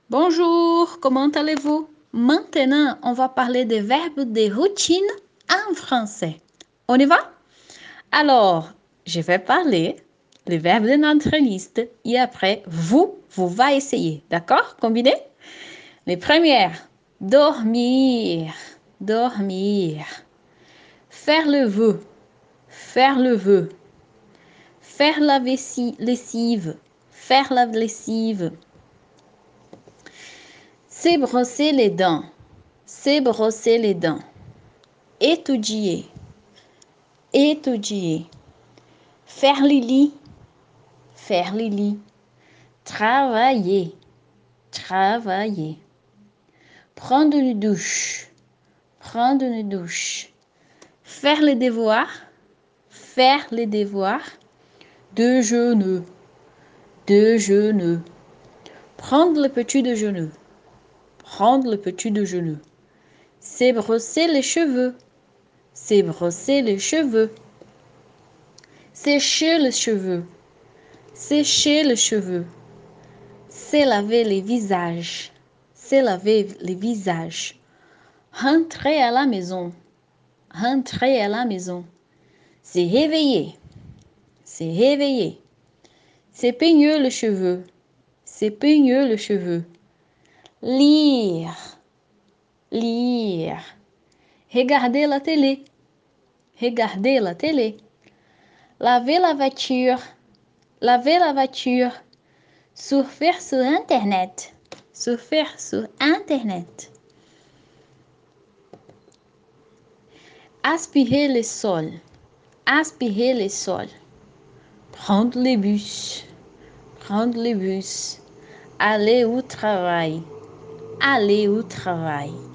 Bonjour, comment allez-vous? Maintenant, on va parler des verbes de routine en français. On y va? Alors, je vais parler les verbes de notre liste et après, vous va essayer. D'accord? Combinez? Les premières, dormir, dormir. Faire le vœu, faire le vœu. Faire la lessive, faire la lessive. Se brosser les dents, se brosser les dents. Étudier, étudier. Faire le lit, faire le lit. Travailler, travailler. Prendre une douche, prendre une douche. Faire les devoirs, faire les devoirs. Déjeuner, déjeuner. Prendre le petit déjeuner, prendre le petit déjeuner. Se brosser les cheveux, se brosser les cheveux. Sécher les cheveux, sécher les cheveux. Se laver les visages, se laver les visages. Rentrer à la maison, rentrer à la maison. Se réveiller, se réveiller. Se peigner les cheveux, se peigner les cheveux. Lire, lire. Regarder la télé, regarder la télé. Laver la voiture, laver la voiture. Surfer sur Internet, surfer sur Internet. Aspirer le sol, aspirer le sol. Prendre le bus, prendre le bus. Aller au travail, aller au travail.